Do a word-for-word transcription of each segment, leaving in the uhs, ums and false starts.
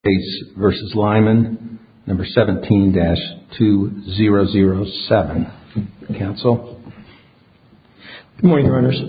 Case versus Lyman, number seventeen dash two thousand seven. Counsel. Good morning, Your Honors.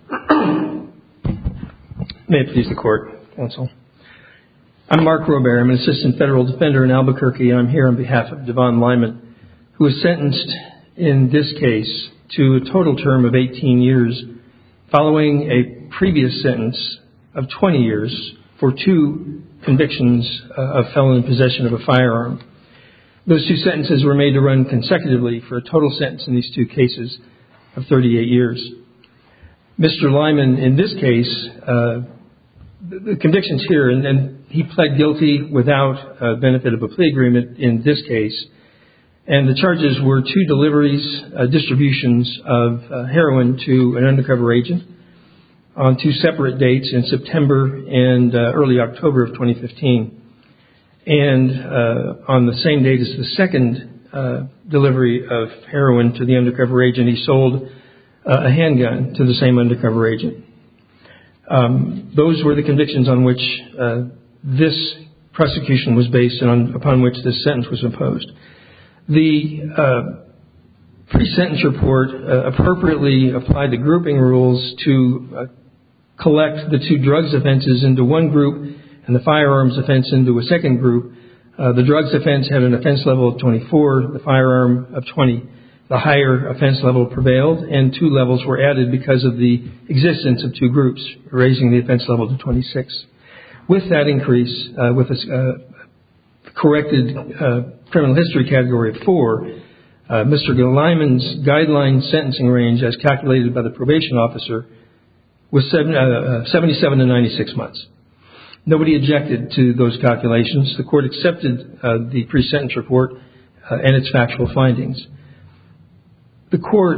May it please the Court, Counsel. I'm Mark Robert. I'm an Assistant Federal Defender in Albuquerque, and I'm here on behalf of Devon Lyman, who was sentenced in this case to a total term of eighteen years, following a previous sentence of twenty years for two convictions uh, of felon in possession of a firearm. Those two sentences were made to run consecutively for a total sentence in these two cases of thirty-eight years. Mister Lyman, in this case, uh, the, the convictions here, and, and he pled guilty without uh, benefit of a plea agreement in this case, and the charges were two deliveries, uh, distributions of uh, heroin to an undercover agent on two separate dates in September and uh, early October of twenty fifteen. And uh, on the same date as the second uh, delivery of heroin to the undercover agent, he sold uh, a handgun to the same undercover agent. Um, those were the convictions on which uh, this prosecution was based and on, upon which this sentence was imposed. The uh, pre-sentence report uh, appropriately applied the grouping rules to uh, collect the two drugs offenses into one group and the firearms offense into a second group. Uh, the drugs offense had an offense level of twenty-four, the firearm of twenty. The higher offense level prevailed, and two levels were added because of the existence of two groups, raising the offense level to twenty-six. With that increase, uh, with a uh, corrected uh, criminal history category of four, uh, Mister Lyman's guideline sentencing range, as calculated by the probation officer, was seven, uh, seventy-seven to ninety-six months. Nobody objected to those calculations. The court accepted uh, the pre-sentence report uh, and its factual findings. The court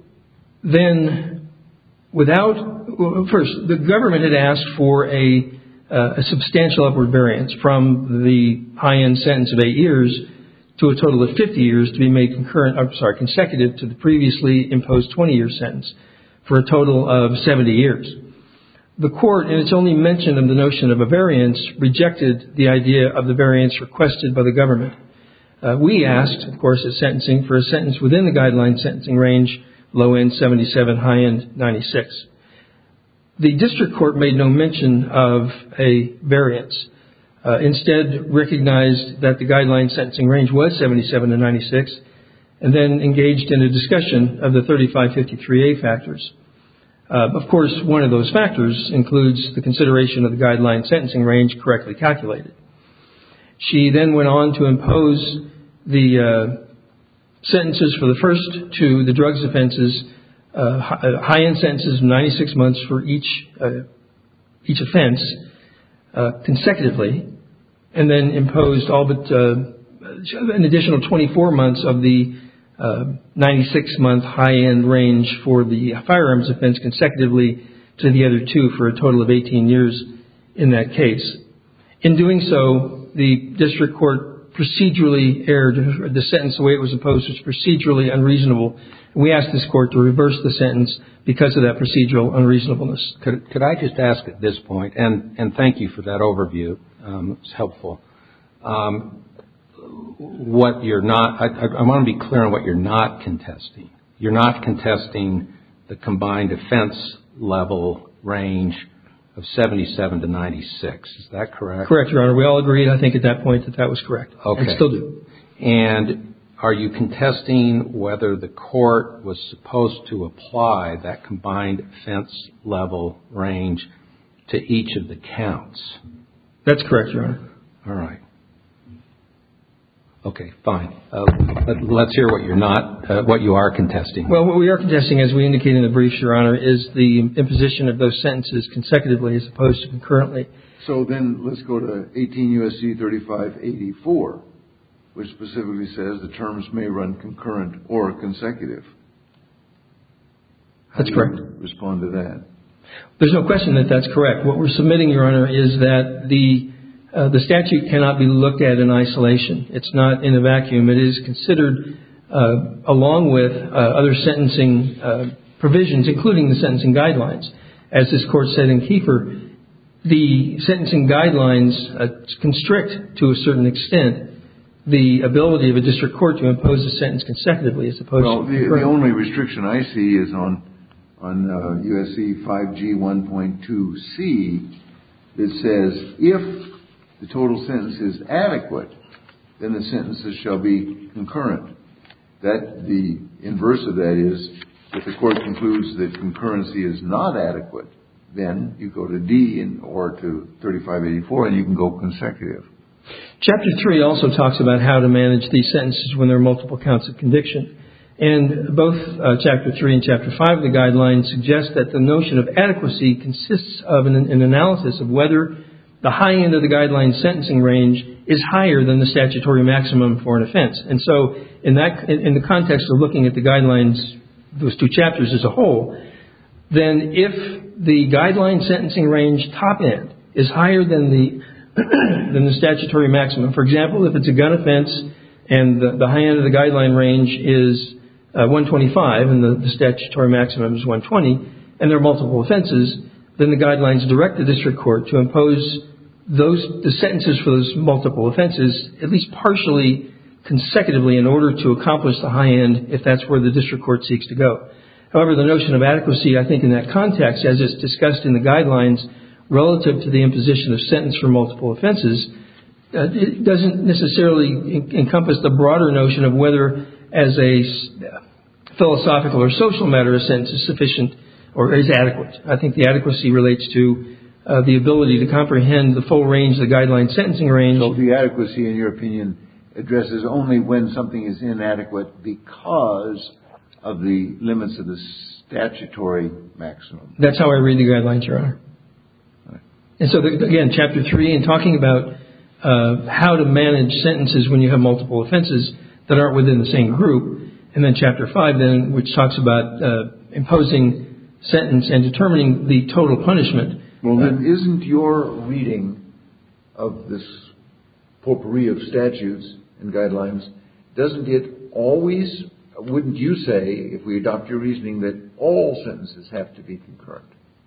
then, without, well, first, the government had asked for a, uh, a substantial upward variance from the high-end sentence of eight years to a total of fifty years to be made concurrent, I'm sorry, consecutive to the previously imposed twenty-year sentence, for a total of seventy years. The court, in its only mention of the notion of a variance, rejected the idea of the variance requested by the government. Uh, we asked, of course, at sentencing, for a sentence within the guideline sentencing range, low end seventy-seven, high end ninety-six. The district court made no mention of a variance. Uh, instead, recognized that the guideline sentencing range was seventy-seven to ninety-six, and then engaged in a discussion of the thirty-five fifty-three A factors. Uh, of course, one of those factors includes the consideration of the guideline sentencing range correctly calculated. She then went on to impose the uh, sentences for the first two, the drugs offenses, uh, high-end sentences of ninety-six months for each uh, each offense uh, consecutively, and then imposed all but uh, an additional twenty-four months of the Uh, ninety-six month high-end range for the firearms offense consecutively to the other two for a total of eighteen years in that case. In doing so, the district court procedurally erred. The sentence, the way it was imposed, was procedurally unreasonable. We asked this court to reverse the sentence because of that procedural unreasonableness. Could, could I just ask at this point, and, and thank you for that overview. Um, it's helpful. Um, What you're not, I, I want to be clear on what you're not contesting. You're not contesting the combined offense level range of seventy-seven to ninety-six. Is that correct? Correct, Your Honor. We all agreed, I think, at that point that that was correct. Okay. And still do. And are you contesting whether the court was supposed to apply that combined offense level range to each of the counts? That's correct, Your Honor. All right. Okay, fine. Uh, let's hear what you're not, uh, what you are contesting. Well, what we are contesting, as we indicated in the briefs, Your Honor, is the imposition of those sentences consecutively as opposed to concurrently. So then let's go to eighteen U S C thirty-five eighty-four, which specifically says the terms may run concurrent or consecutive. How That's do correct. you respond to that? There's no question that that's correct. What we're submitting, Your Honor, is that the Uh, the statute cannot be looked at in isolation. It's not in a vacuum. It is considered uh, along with uh, other sentencing uh, provisions, including the sentencing guidelines. As this court said in Kiefer, the sentencing guidelines uh, constrict to a certain extent the ability of a district court to impose a sentence consecutively as opposed well, to... Well, the, the only restriction I see is on, on uh, U S C five G one point two C that says if the total sentence is adequate, then the sentences shall be concurrent. That the inverse of that is if the court concludes that concurrency is not adequate, then you go to D and, or to thirty-five eighty-four and you can go consecutive. Chapter three also talks about how to manage these sentences when there are multiple counts of conviction. And both uh, Chapter three and Chapter five of the guidelines suggest that the notion of adequacy consists of an, an analysis of whether the high end of the guideline sentencing range is higher than the statutory maximum for an offense. And so in that, in the context of looking at the guidelines, those two chapters as a whole, then if the guideline sentencing range top end is higher than the than the statutory maximum, for example, if it's a gun offense and the, the high end of the guideline range is uh, one twenty-five and the, the statutory maximum is one twenty, and there are multiple offenses, then the guidelines direct the district court to impose those the sentences for those multiple offenses at least partially consecutively in order to accomplish the high end if that's where the district court seeks to go. However, the notion of adequacy, I think in that context, as it's discussed in the guidelines relative to the imposition of sentence for multiple offenses, uh, it doesn't necessarily en- encompass the broader notion of whether as a s- philosophical or social matter a sentence is sufficient or is adequate. I think the adequacy relates to uh, the ability to comprehend the full range of the guideline sentencing range. So the adequacy, in your opinion, addresses only when something is inadequate because of the limits of the statutory maximum. That's how I read the guidelines, Your Honor. Right. And so, the, again, Chapter three, in talking about uh, how to manage sentences when you have multiple offenses that aren't within the same group, and then Chapter five, then, which talks about uh, imposing sentence and determining the total punishment. Well, then isn't your reading of this potpourri of statutes and guidelines, doesn't it always, wouldn't you say, if we adopt your reasoning, that all sentences have to be concurrent?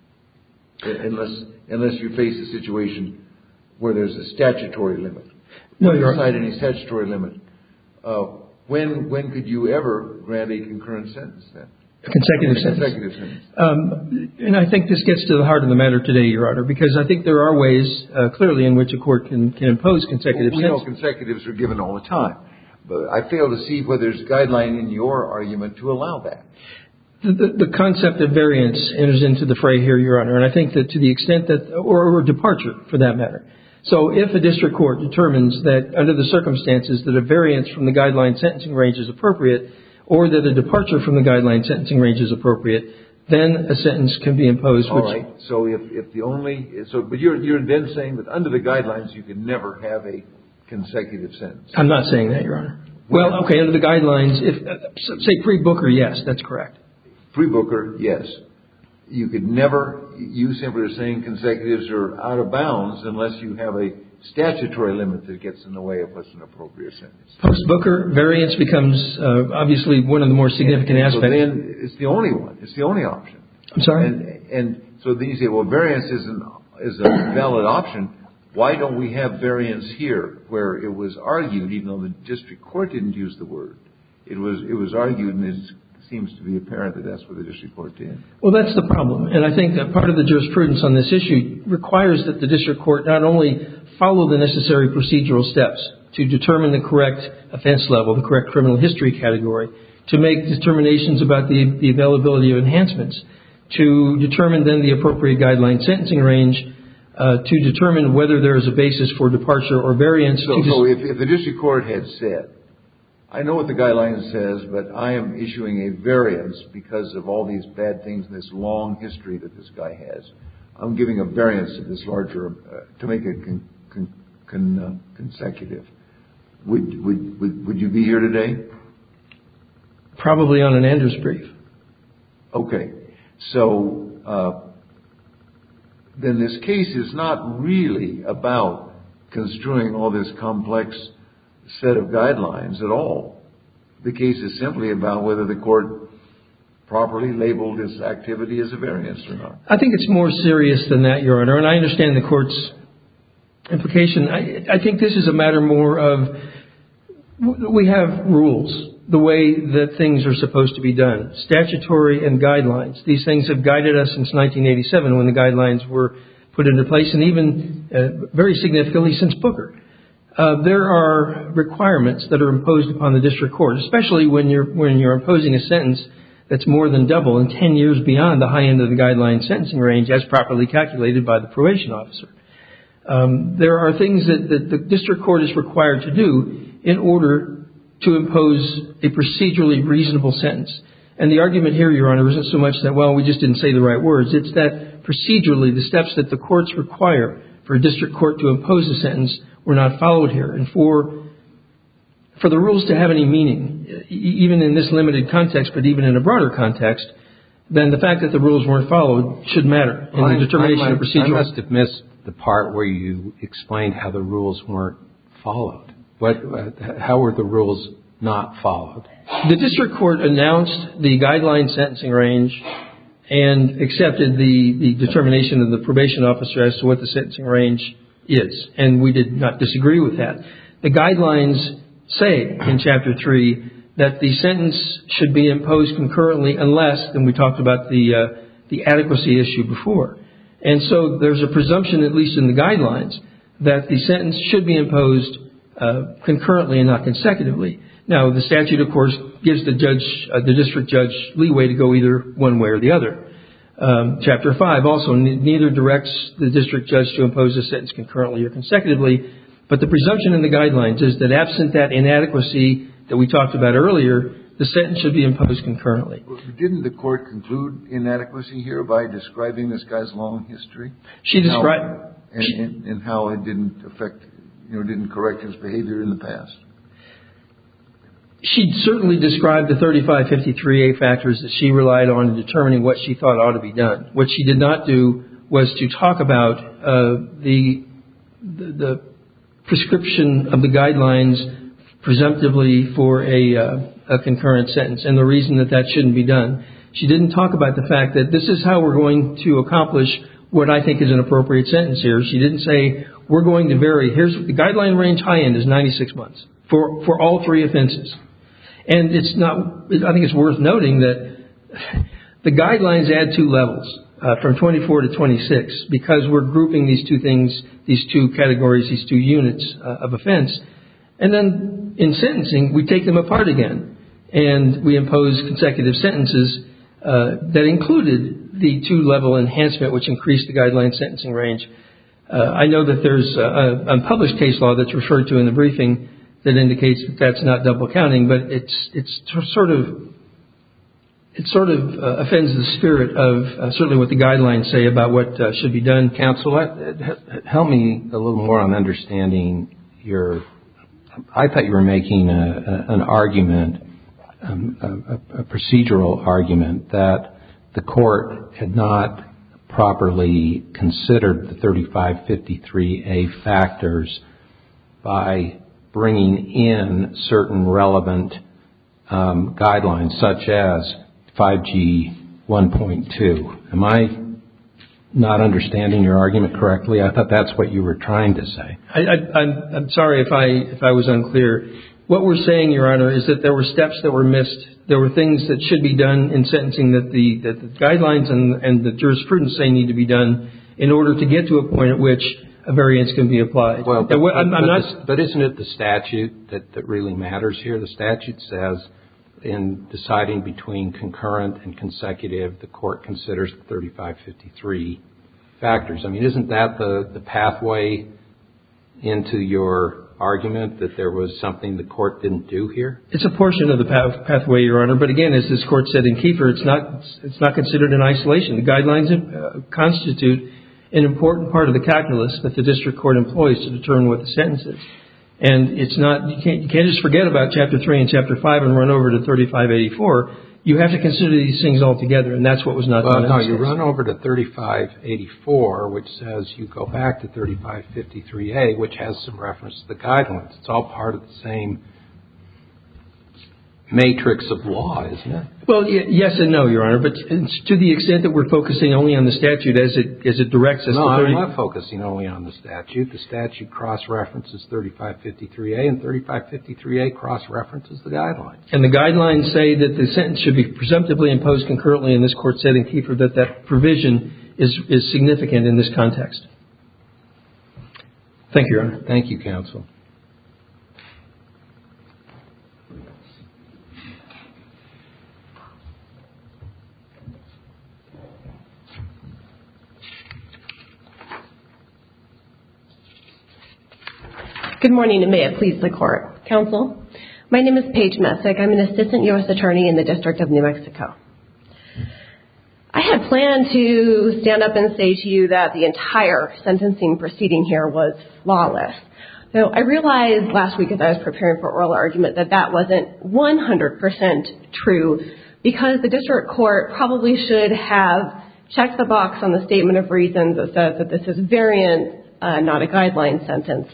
Unless, unless you face a situation where there's a statutory limit. No, Your Honor. Beside any statutory limit. Uh, when, when could you ever grant a concurrent sentence then? A consecutive sentence. Consecutive sentence. Um, and I think this gets to the heart of the matter today, Your Honor, because I think there are ways, uh, clearly, in which a court can, can impose consecutive well, we sentences. know consecutives are given all the time, but I fail to see whether there's a guideline in your argument to allow that. The, the, the concept of variance enters into the fray here, Your Honor, and I think that to the extent that, or, or departure, for that matter. So if a district court determines that under the circumstances that a variance from the guideline sentencing range is appropriate, or that a departure from the guideline sentencing range is appropriate, then a sentence can be imposed. All which, right. So if, if the only so, but you're you're then saying that under the guidelines you can never have a consecutive sentence. I'm not saying that, Your Honor. Well, okay, under the guidelines, if uh, say pre-Booker, yes, that's correct. Pre-Booker, yes. You could never. You simply are saying consecutives are out of bounds unless you have a statutory limit that gets in the way of what's an appropriate sentence. Post-Booker, variance becomes uh, obviously one of the more significant and, and aspects. So then it's the only one. It's the only option. I'm sorry? And, and so then you say, well, variance isn't, is a valid option. Why don't we have variance here where it was argued, even though the district court didn't use the word, it was, it was argued, and it seems to be apparent that that's what the district court did. Well, that's the problem. And I think that part of the jurisprudence on this issue requires that the district court not only follow the necessary procedural steps to determine the correct offense level, the correct criminal history category, to make determinations about the, the availability of enhancements, to determine then the appropriate guideline sentencing range, uh, to determine whether there is a basis for departure or variance. So, dis- so if, if the district court had said, I know what the guideline says, but I am issuing a variance because of all these bad things and this long history that this guy has. I'm giving a variance to this larger, uh, to make it con, con, con, uh, consecutive. Would, would, would, would you be here today? Probably on an Andrews brief. Okay. So, uh, then this case is not really about construing all this complex set of guidelines at all. The case is simply about whether the court properly labeled this activity as a variance or not? I think it's more serious than that, Your Honor, and I understand the court's implication. I, I think this is a matter more of we have rules, the way that things are supposed to be done, statutory and guidelines. These things have guided us since nineteen eighty-seven when the guidelines were put into place, and even uh, very significantly since Booker. Uh, there are requirements that are imposed upon the district court, especially when you're when you're imposing a sentence that's more than double and ten years beyond the high end of the guideline sentencing range as properly calculated by the probation officer. Um, there are things that, that the district court is required to do in order to impose a procedurally reasonable sentence. And the argument here, Your Honor, isn't so much that, well, we just didn't say the right words. It's that procedurally the steps that the courts require for a district court to impose a sentence were not followed here. And for for the rules to have any meaning, even in this limited context, but even in a broader context, then the fact that the rules weren't followed should matter in well, the determination I, I, of procedural. I must have missed the part where you explained how the rules weren't followed. What? Uh, how were the rules not followed? The district court announced the guideline sentencing range and accepted the, the determination of the probation officer as to what the sentencing range is. And we did not disagree with that. The guidelines say in Chapter three that the sentence should be imposed concurrently unless, and we talked about the uh, the adequacy issue before. And so there's a presumption, at least in the guidelines, that the sentence should be imposed uh, concurrently and not consecutively. Now, the statute, of course, gives the judge, uh, the district judge, leeway to go either one way or the other. Um, Chapter five also n- neither directs the district judge to impose a sentence concurrently or consecutively, but the presumption in the guidelines is that absent that inadequacy that we talked about earlier, the sentence should be imposed concurrently. Didn't the court conclude inadequacy here by describing this guy's long history? She described... And, and, and how it didn't affect, you know, didn't correct his behavior in the past? She certainly described the thirty-five fifty-three A factors that she relied on in determining what she thought ought to be done. What she did not do was to talk about uh, the, the the prescription of the guidelines presumptively for a, uh, a concurrent sentence and the reason that that shouldn't be done. She didn't talk about the fact that this is how we're going to accomplish what I think is an appropriate sentence here. She didn't say we're going to vary. Here's the guideline range high end is ninety-six months for, for all three offenses. And it's not, I think it's worth noting that the guidelines add two levels, uh, from twenty-four to twenty-six, because we're grouping these two things, these two categories, these two units uh, of offense. And then in sentencing, we take them apart again. And we impose consecutive sentences uh, that included the two-level enhancement, which increased the guideline sentencing range. Uh, I know that there's a, a published case law that's referred to in the briefing that indicates that that's not double counting, but it's it's sort of it sort of uh, offends the spirit of uh, certainly what the guidelines say about what uh, should be done. Counsel, help me a little more on understanding your. I thought you were making a, a, an argument, um, a, a procedural argument that the court had not properly considered the thirty-five fifty-three A factors by bringing in certain relevant um, guidelines, such as five G one point two. Am I not understanding your argument correctly? I thought that's what you were trying to say. I, I, I'm, I'm sorry if I if I was unclear. What we're saying, Your Honor, is that there were steps that were missed. There were things that should be done in sentencing that the that the guidelines and, and the jurisprudence say need to be done in order to get to a point at which a variance can be applied. Well, but, what, I'm, but, I'm not, the, but isn't it the statute that, that really matters here? The statute says in deciding between concurrent and consecutive, the court considers the thirty-five fifty-three factors. I mean, isn't that the, the pathway into your argument that there was something the court didn't do here? It's a portion of the path, pathway, Your Honor. But again, as this court said in Kiefer, it's not it's not considered in isolation. The guidelines uh, constitute an important part of the calculus that the district court employs to determine what the sentence is. And it's not, you can't, you can't just forget about Chapter three and Chapter five and run over to thirty-five eighty-four. You have to consider these things all together, and that's what was not well, done. No, you run over to thirty-five eighty-four, which says you go back to thirty-five fifty-three A, which has some reference to the guidelines. It's all part of the same matrix of law, isn't it? Well, y- yes and no, Your Honor, but it's to the extent that we're focusing only on the statute as it as it directs us No, to thirty. I'm not focusing only on the statute. The statute cross-references thirty-five fifty-three A, and thirty-five fifty-three A cross-references the guidelines. And the guidelines say that the sentence should be presumptively imposed concurrently, and this court said in Kiefer that that provision is, is significant in this context. Thank you, Your Honor. Thank you, counsel. Good morning, and may it please the court. Counsel, my name is Paige Messick. I'm an assistant U S attorney in the District of New Mexico. I had planned to stand up and say to you that the entire sentencing proceeding here was flawless. So I realized last week as I was preparing for oral argument that that wasn't one hundred percent true, because the district court probably should have checked the box on the statement of reasons that says that this is variant, uh, not a guideline sentence.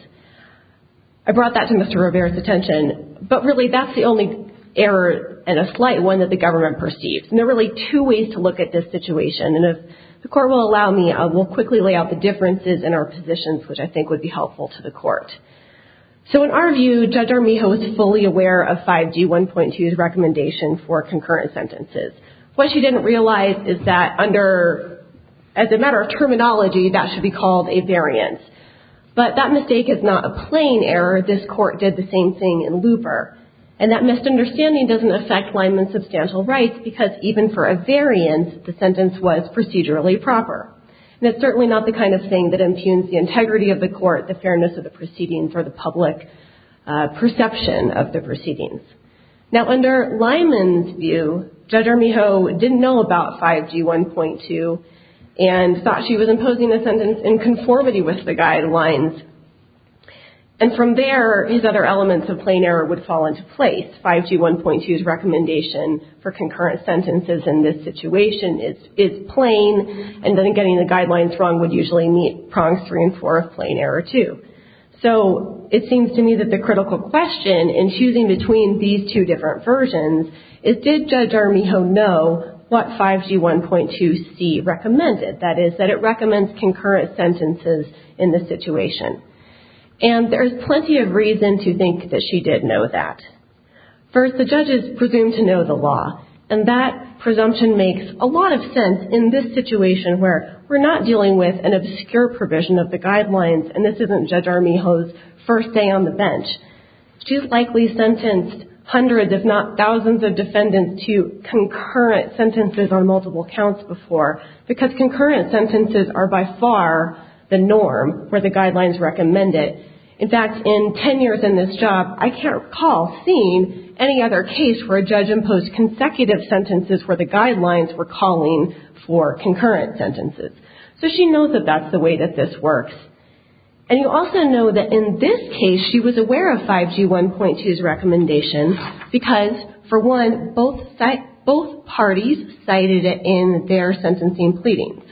I brought that to Mister Rivera's attention, but really that's the only error, and a slight one, that the government perceives. And there are really two ways to look at this situation. And if the court will allow me, I will quickly lay out the differences in our positions, which I think would be helpful to the court. So in our view, Judge Armijo was fully aware of five G one point two's recommendation for concurrent sentences. What she didn't realize is that under, as a matter of terminology, that should be called a variance. But that mistake is not a plain error. This court did the same thing in Looper. And that misunderstanding doesn't affect Lyman's substantial rights, because even for a variance, the sentence was procedurally proper. And it's certainly not the kind of thing that impugns the integrity of the court, the fairness of the proceedings, or the public uh, perception of the proceedings. Now, under Lyman's view, Judge Armijo didn't know about five G one point two and thought she was imposing a sentence in conformity with the guidelines. And from there, his other elements of plain error would fall into place. five G one point two's recommendation for concurrent sentences in this situation is, is plain, and then getting the guidelines wrong would usually meet prongs three and four of plain error too. So it seems to me that the critical question in choosing between these two different versions is, did Judge Armijo know what five G one point two C recommended? That is, that it recommends concurrent sentences in this situation. And there's plenty of reason to think that she did know that. First, the judge is presumed to know the law, and that presumption makes a lot of sense in this situation where we're not dealing with an obscure provision of the guidelines, and this isn't Judge Armijo's first day on the bench. She's likely sentenced hundreds, if not thousands, of defendants to concurrent sentences on multiple counts before, because concurrent sentences are by far the norm where the guidelines recommend it. In fact, in ten years in this job, I can't recall seeing any other case where a judge imposed consecutive sentences where the guidelines were calling for concurrent sentences. So she knows that that's the way that this works. And you also know that in this case, she was aware of five G one point two's recommendation because, for one, both, both parties cited it in their sentencing pleadings.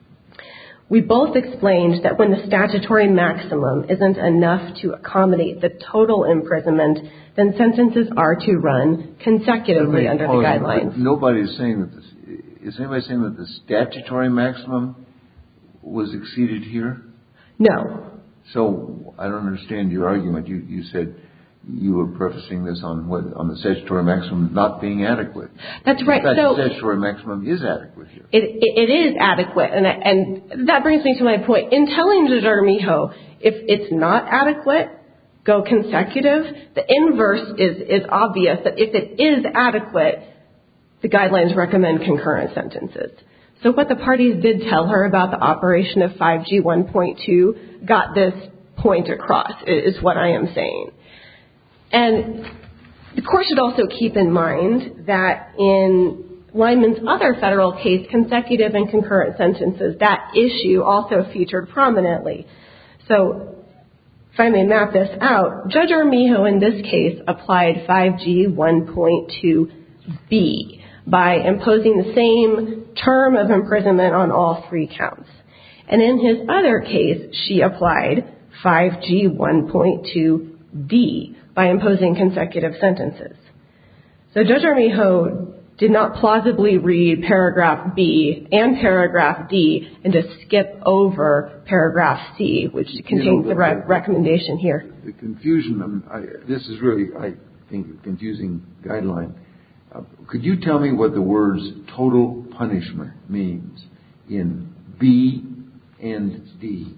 We both explained that when the statutory maximum isn't enough to accommodate the total imprisonment, then sentences are to run consecutively under the guidelines. Nobody's saying that this, is anybody saying that the statutory maximum was exceeded here? No. So I don't understand your argument. You, you said you were prefacing this on what, on the statutory maximum not being adequate. That's right. In fact, so the statutory maximum is adequate here. It, it, it is adequate, and, and that brings me to my point. In telling Judge Armijo, if it's not adequate, go consecutive, the inverse is, is obvious, that if it is adequate, the guidelines recommend concurrent sentences. So what the parties did tell her about the operation of five G one point two got this point across, is what I am saying. And the court should also keep in mind that in Lyman's other federal case, consecutive and concurrent sentences, that issue also featured prominently. So if I may map this out, Judge Armijo in this case applied five G one point two B by imposing the same term of imprisonment on all three counts. And in his other case, she applied five G one point two D by imposing consecutive sentences. So So Judge Armijo did not plausibly read paragraph B and paragraph D and just skip over paragraph C, which contains you know, the, the re- recommendation here. The confusion, um, I, this is really, I think, a confusing guideline. Uh, could you tell me what the words total punishment means in B and D?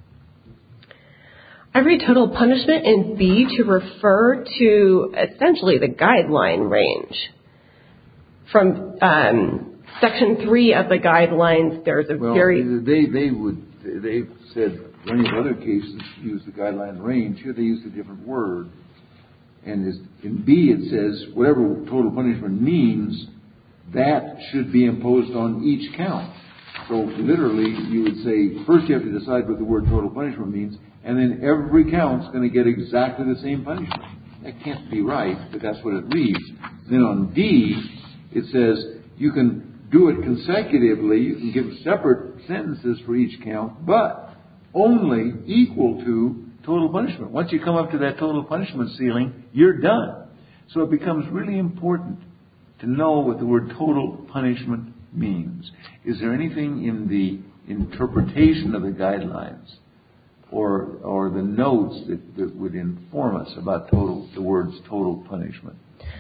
I read total punishment in B to refer to essentially the guideline range. From um, section three of the guidelines, there's a well, very they they would they said many other cases use the guideline range. Here they use a different word, and is, in B it says whatever total punishment means, that should be imposed on each count. So literally, you would say first you have to decide what the word total punishment means, and then every count's going to get exactly the same punishment. That can't be right, but that's what it reads. Then on D, it says you can do it consecutively. You can give separate sentences for each count, but only equal to total punishment. Once you come up to that total punishment ceiling, you're done. So it becomes really important to know what the word total punishment means. Is there anything in the interpretation of the guidelines or or the notes that, that would inform us about total the words total punishment?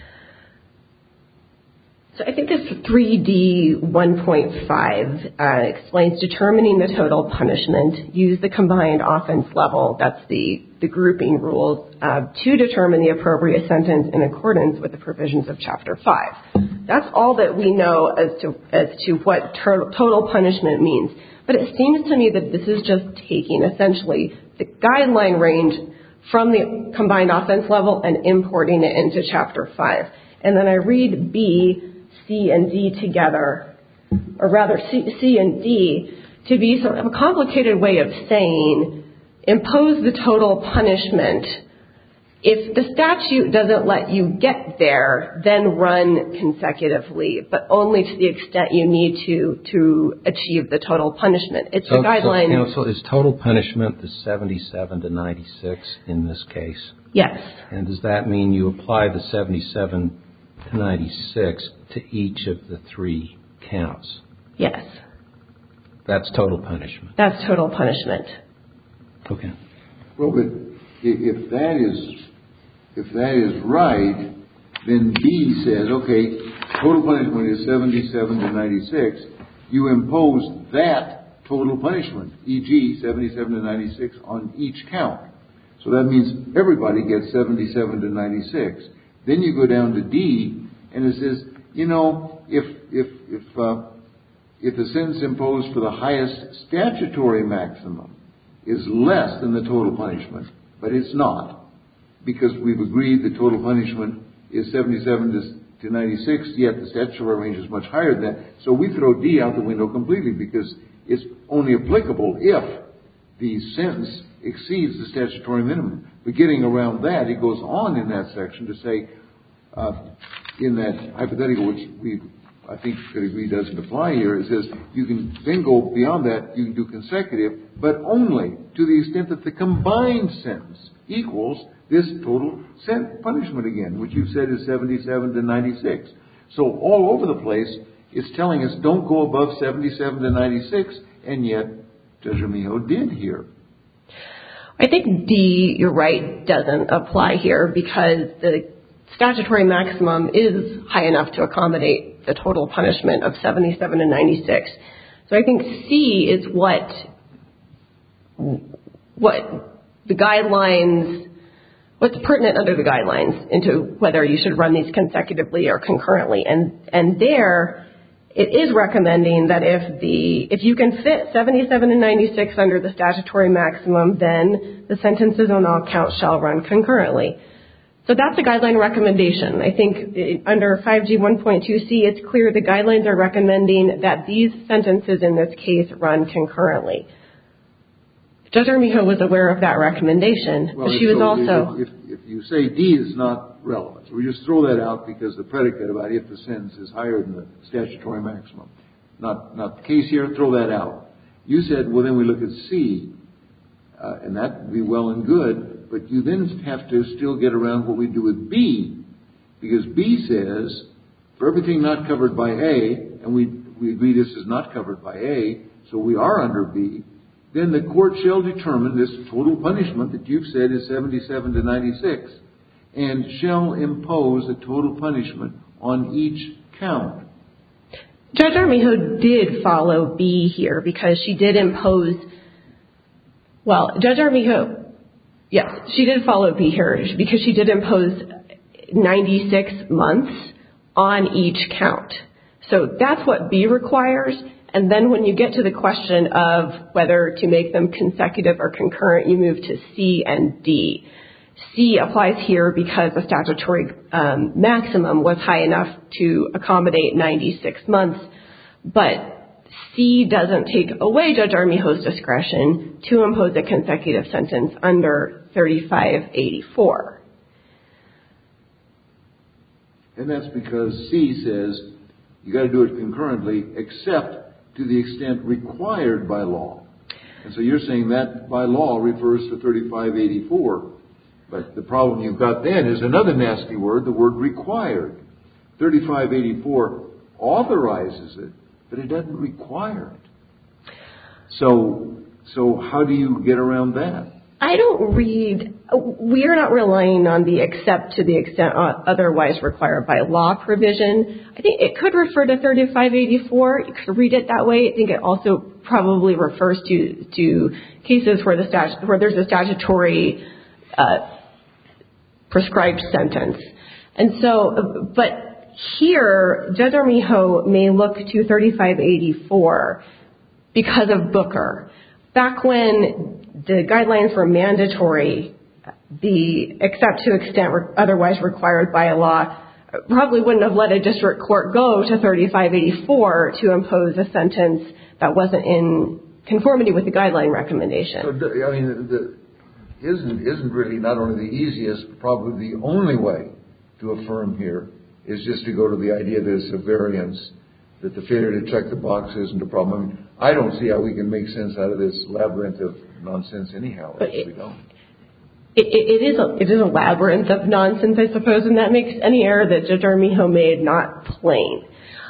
So I think this three D one point five uh, explains determining the total punishment. Use the combined offense level, that's the, the grouping rules, uh, to determine the appropriate sentence in accordance with the provisions of Chapter five. That's all that we know as to as to what ter- total punishment means. But it seems to me that this is just taking essentially the guideline range from the combined offense level and importing it into Chapter five. And then I read B, C, and D together, or rather C, C and D, to be sort of a complicated way of saying impose the total punishment. If the statute doesn't let you get there, then run consecutively, but only to the extent you need to to achieve the total punishment. It's so, a guideline. So, counsel, is total punishment the seventy-seven to ninety-six in this case? Yes. And does that mean you apply the seventy-seven to ninety-six to each of the three counts? Yes. That's total punishment. That's total punishment. Okay. Well, but if that is if that is right, then B says, okay, total punishment is seventy-seven to ninety-six. You impose that total punishment, for example, seventy-seven to ninety-six on each count. So that means everybody gets seventy-seven to ninety-six. Then you go down to D, and it says, you know, if if if uh, if the sentence imposed for the highest statutory maximum is less than the total punishment, but it's not, because we've agreed the total punishment is seventy-seven to ninety-six, yet the statutory range is much higher than that. So we throw D out the window completely, because it's only applicable if the sentence exceeds the statutory minimum. But getting around that, he goes on in that section to say, uh, in that hypothetical, which we, I think, could agree doesn't apply here, it says you can then go beyond that, you can do consecutive, but only to the extent that the combined sentence equals this total punishment again, which you said is seventy-seven to ninety-six. So all over the place, it's telling us don't go above seventy-seven to ninety-six, and yet Judge Armijo did here. I think D, you're right, doesn't apply here because the statutory maximum is high enough to accommodate the total punishment of seventy-seven to ninety-six. So I think C is what what the guidelines, what's pertinent under the guidelines into whether you should run these consecutively or concurrently. And and there it is recommending that if the if you can fit seventy-seven to ninety-six under the statutory maximum, then the sentences on all counts shall run concurrently. So that's a guideline recommendation. I think under five G one point two C, it's clear the guidelines are recommending that these sentences in this case run concurrently. Judge Armijo was aware of that recommendation, well, but she was so also... If, if, if you say D is not relevant, so we just throw that out because the predicate about if the sentence is higher than the statutory maximum. Not, not the case here, throw that out. You said, well, then we look at C, uh, and that would be well and good, but you then have to still get around what we do with B, Because B says, for everything not covered by A, and we, we agree this is not covered by A, so we are under B, then the court shall determine this total punishment that you've said is seventy-seven to ninety-six, and shall impose a total punishment on each count. Judge Armijo did follow B here because she did impose, well, Judge Armijo, yes, she did follow B here because she did impose ninety-six months on each count. So that's what B requires. And then when you get to the question of whether to make them consecutive or concurrent, you move to C and D. C applies here because the statutory um, maximum was high enough to accommodate ninety-six months. But C doesn't take away Judge Armijo's discretion to impose a consecutive sentence under thirty-five eighty-four. And that's because C says you got to do it concurrently except to the extent required by law. And so you're saying that by law refers to thirty-five eighty-four. But the problem you've got then is another nasty word, the word required. thirty-five eighty-four authorizes it, but it doesn't require it. So, so how do you get around that? I don't read, we are not relying on the except to the extent otherwise required by law provision. I think it could refer to thirty-five eighty-four. You could read it that way. I think it also probably refers to, to cases where the stat, where there's a statutory uh, prescribed sentence. And so, but here, Judge Armijo may look to thirty-five eighty-four because of Booker. Back when the guidelines were mandatory, the except to extent re- otherwise required by a law probably wouldn't have let a district court go to thirty-five eighty-four to impose a sentence that wasn't in conformity with the guideline recommendation. So, I mean, the, isn't isn't really not only the easiest, but probably the only way to affirm here is just to go to the idea that it's a variance, that the failure to check the box isn't a problem. I mean, I don't see how we can make sense out of this labyrinth of nonsense anyhow. But it, we don't. It, it, it is a it is a labyrinth of nonsense, I suppose, and that makes any error that Judge Armijo made not plain.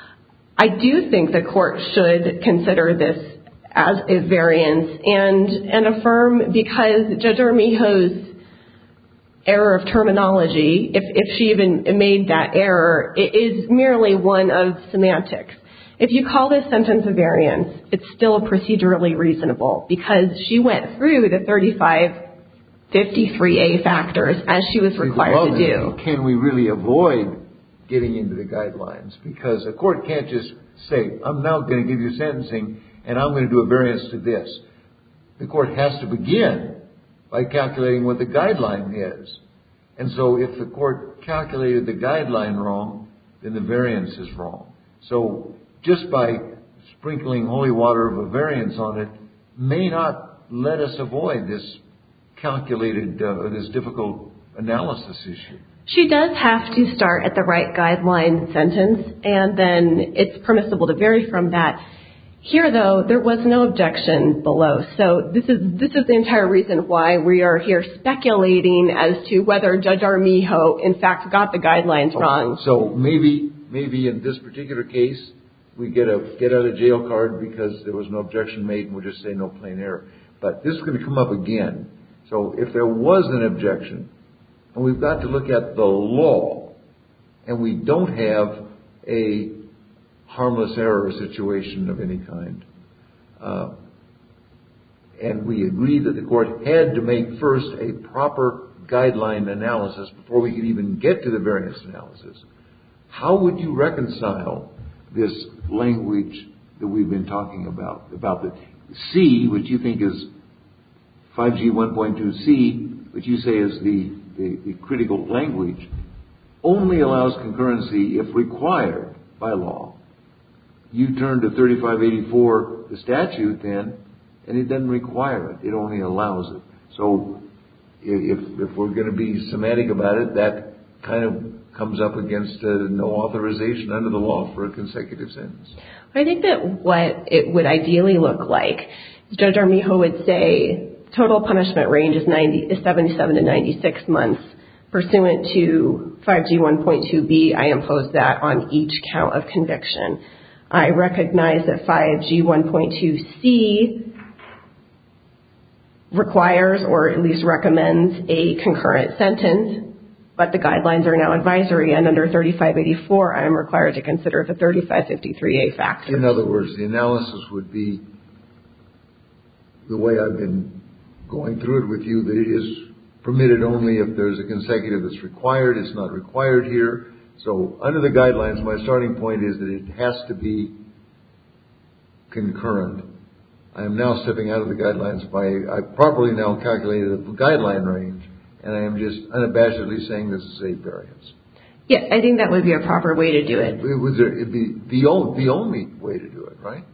I do think the court should consider this as a variance and and affirm because Judge Armijo's error of terminology, if if she even made that error, it is merely one of semantics. If you call this sentence a variance, it's still procedurally reasonable because she went through the thirty-five fifty-three A factors as she was required to do. Can we really avoid getting into the guidelines? Because a court can't just say, I'm now going to give you sentencing and I'm going to do a variance to this. The court has to begin by calculating what the guideline is. And so if the court calculated the guideline wrong, then the variance is wrong. So just by sprinkling holy water of a variance on it may not let us avoid this calculated, uh, this difficult analysis issue. She does have to start at the right guideline sentence, and then it's permissible to vary from that. Here, though, there was no objection below. So this is this is the entire reason why we are here speculating as to whether Judge Armijo, in fact, got the guidelines wrong. So maybe maybe in this particular case, we get a get out of jail card because there was no objection made and we'll just say no plain error. But this is going to come up again. So if there was an objection, and we've got to look at the law, and we don't have a harmless error situation of any kind, uh, and we agree that the court had to make first a proper guideline analysis before we could even get to the variance analysis, how would you reconcile this language that we've been talking about, about the C, which you think is five G one point two C, which you say is the, the, the critical language, only allows concurrency if required by law. You turn to thirty-five eighty-four, the statute then, and it doesn't require it. It only allows it. So if, if we're going to be semantic about it, that kind of comes up against uh, no authorization under the law for a consecutive sentence. I think that what it would ideally look like, Judge Armijo would say, total punishment range is ninety is seventy-seven to ninety-six months. pursuant to five G one point two B, I impose that on each count of conviction. I recognize that five G one point two C requires or at least recommends a concurrent sentence, but the guidelines are now advisory, and under thirty-five eighty-four, I am required to consider the thirty-five fifty-three A factors. In other words, the analysis would be the way I've been going through it with you, that it is permitted only if there's a consecutive that's required. It's not required here. So under the guidelines, my starting point is that it has to be concurrent. I am now stepping out of the guidelines by, I properly now calculated the guideline range, and I am just unabashedly saying this is a variance. Yeah, I think that would be a proper way to do it. It would it'd be the only, the only way to do it, right?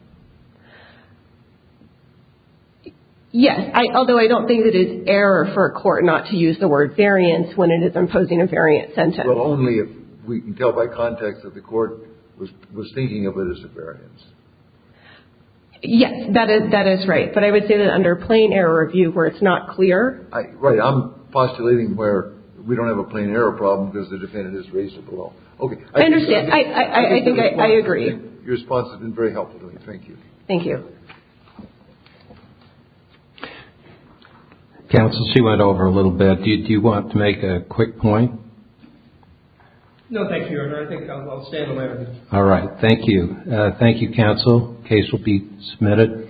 Yes, I, although I don't think it is error for a court not to use the word variance when it is imposing a variant sentence. Well, only if we can tell by context that the court was was thinking of it as a variance. Yes, that is that is right. But I would say that under plain error review, where it's not clear. I, right, I'm postulating where we don't have a plain error problem because the defendant has raised it below. Okay. I, I understand. I, I, I, I think I, I agree. Your response has been very helpful to me. Thank you. Thank you. Counsel, she went over a little bit. Do you, do you want to make a quick point? No, thank you, Your Honor. I think I'll, I'll stand on my argument. All right. Thank you. Uh, thank you, counsel. Case will be submitted.